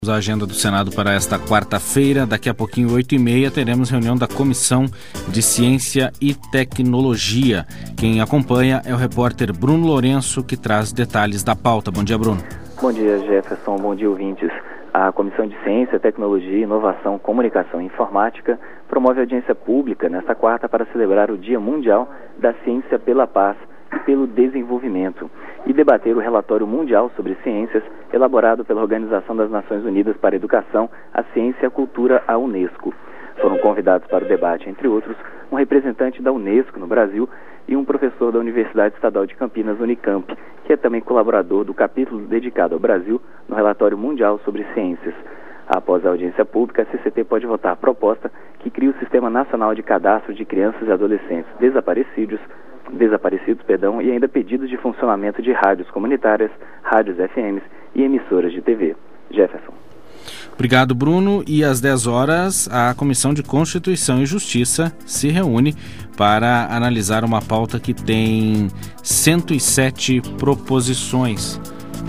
A agenda do Senado para esta quarta-feira, daqui a pouquinho, 8h30, teremos reunião da Comissão de Ciência e Tecnologia. Quem acompanha é o repórter Bruno Lourenço, que traz detalhes da pauta. Bom dia, Bruno. Bom dia, Jefferson. Bom dia, ouvintes. A Comissão de Ciência, Tecnologia, Inovação, Comunicação e Informática promove audiência pública nesta quarta para celebrar o Dia Mundial da Ciência pela Paz e pelo Desenvolvimento e debater o relatório mundial sobre ciências elaborado pela Organização das Nações Unidas para a Educação, a Ciência e a Cultura, a Unesco. Foram convidados para o debate, entre outros, um representante da Unesco no Brasil e um professor da Universidade Estadual de Campinas, Unicamp, que é também colaborador do capítulo dedicado ao Brasil no relatório mundial sobre ciências. Após a audiência pública, a CCT pode votar a proposta que cria o Sistema Nacional de Cadastro de Crianças e Adolescentes desaparecidos, e ainda pedidos de funcionamento de rádios comunitárias, rádios FMs e emissoras de TV. Jefferson. Obrigado, Bruno. E às 10 horas, a Comissão de Constituição e Justiça se reúne para analisar uma pauta que tem 107 proposições.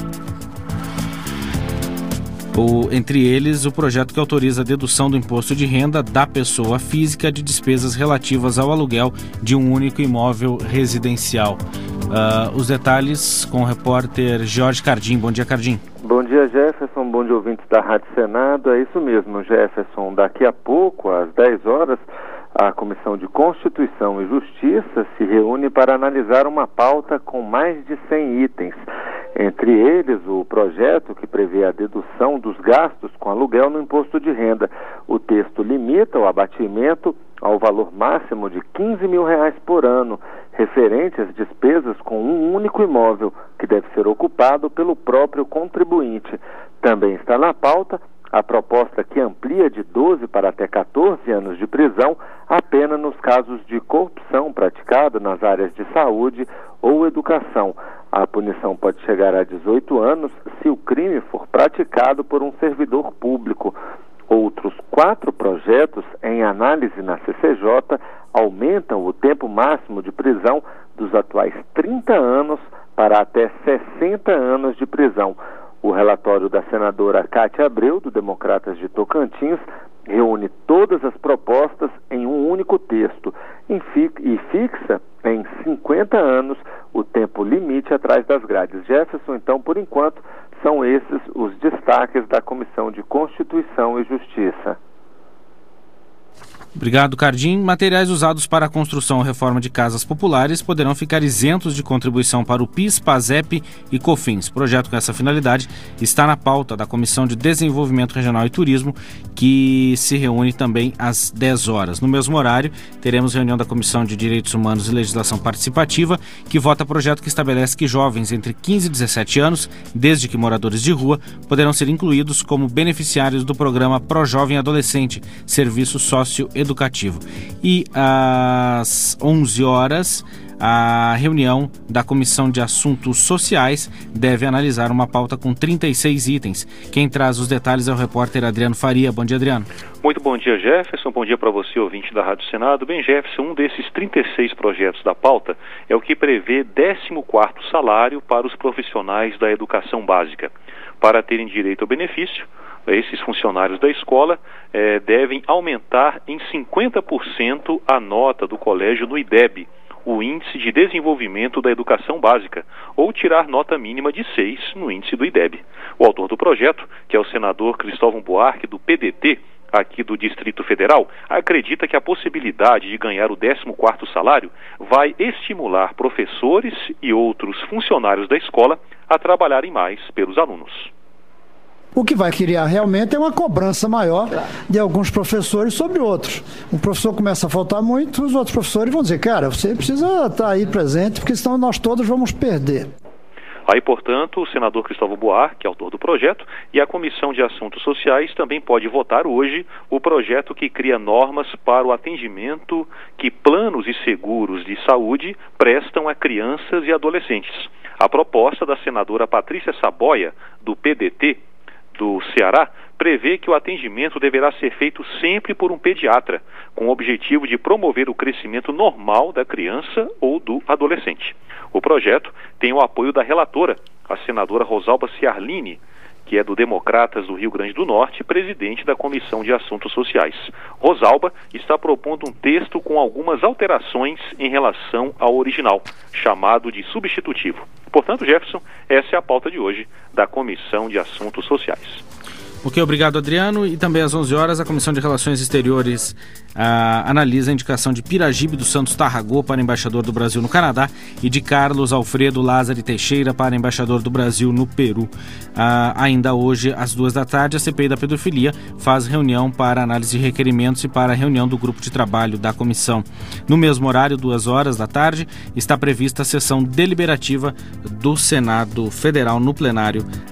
Entre eles, o projeto que autoriza a dedução do imposto de renda da pessoa física de despesas relativas ao aluguel de um único imóvel residencial. Os detalhes com o repórter Jorge Cardim. Bom dia, Cardim. Bom dia, Jefferson. Bom dia, ouvintes da Rádio Senado. É isso mesmo, Jefferson. Daqui a pouco, às 10 horas, a Comissão de Constituição e Justiça se reúne para analisar uma pauta com mais de 100 itens. Entre eles, o projeto que prevê a dedução dos gastos com aluguel no imposto de renda. O texto limita o abatimento ao valor máximo de R$15 mil por ano, referente às despesas com um único imóvel, que deve ser ocupado pelo próprio contribuinte. Também está na pauta a proposta que amplia de 12 para até 14 anos de prisão a pena nos casos de corrupção praticada nas áreas de saúde ou educação. A punição pode chegar a 18 anos se o crime for praticado por um servidor público. Outros 4 projetos em análise na CCJ aumentam o tempo máximo de prisão dos atuais 30 anos para até 60 anos de prisão. O relatório da senadora Cátia Abreu, do Democratas de Tocantins, reúne todas as propostas em um único texto e fixa em 50 anos o tempo limite atrás das grades. Jefferson, então, por enquanto, são esses os destaques da Comissão de Constituição e Justiça. Obrigado, Cardim. Materiais usados para a construção ou reforma de casas populares poderão ficar isentos de contribuição para o PIS, PASEP e COFINS. O projeto com essa finalidade está na pauta da Comissão de Desenvolvimento Regional e Turismo, que se reúne também às 10 horas. No mesmo horário, teremos reunião da Comissão de Direitos Humanos e Legislação Participativa, que vota projeto que estabelece que jovens entre 15 e 17 anos, desde que moradores de rua, poderão ser incluídos como beneficiários do programa Projovem Adolescente, serviço socioeducativo. E às 11 horas, a reunião da Comissão de Assuntos Sociais deve analisar uma pauta com 36 itens. Quem traz os detalhes é o repórter Adriano Faria. Bom dia, Adriano. Muito bom dia, Jefferson. Bom dia para você, ouvinte da Rádio Senado. Bem, Jefferson, um desses 36 projetos da pauta é o que prevê 14º salário para os profissionais da educação básica. Para terem direito ao benefício, esses funcionários da escola devem aumentar em 50% a nota do colégio no IDEB, o Índice de Desenvolvimento da Educação Básica, ou tirar nota mínima de 6 no índice do IDEB. O autor do projeto, que é o senador Cristóvão Buarque, do PDT, aqui do Distrito Federal, acredita que a possibilidade de ganhar o 14º salário vai estimular professores e outros funcionários da escola a trabalharem mais pelos alunos. O que vai criar realmente é uma cobrança maior de alguns professores sobre outros. Um professor começa a faltar muito, os outros professores vão dizer, cara, você precisa estar aí presente, porque senão nós todos vamos perder. Aí, portanto, o senador Cristóvão Buarque, autor do projeto, e a Comissão de Assuntos Sociais também pode votar hoje o projeto que cria normas para o atendimento que planos e seguros de saúde prestam a crianças e adolescentes. A proposta da senadora Patrícia Saboia, do PDT, do Ceará, prevê que o atendimento deverá ser feito sempre por um pediatra, com o objetivo de promover o crescimento normal da criança ou do adolescente. O projeto tem o apoio da relatora, a senadora Rosalba Ciarline, que é do Democratas do Rio Grande do Norte, presidente da Comissão de Assuntos Sociais. Rosalba está propondo um texto com algumas alterações em relação ao original, chamado de substitutivo. Portanto, Jefferson, essa é a pauta de hoje da Comissão de Assuntos Sociais. Ok, obrigado, Adriano. E também às 11 horas, a Comissão de Relações Exteriores analisa a indicação de Piragibe dos Santos Tarragó para embaixador do Brasil no Canadá e de Carlos Alfredo Lázari Teixeira para embaixador do Brasil no Peru. Ainda hoje, às 2 da tarde, a CPI da pedofilia faz reunião para análise de requerimentos e para a reunião do grupo de trabalho da comissão. No mesmo horário, 2 horas da tarde, está prevista a sessão deliberativa do Senado Federal no plenário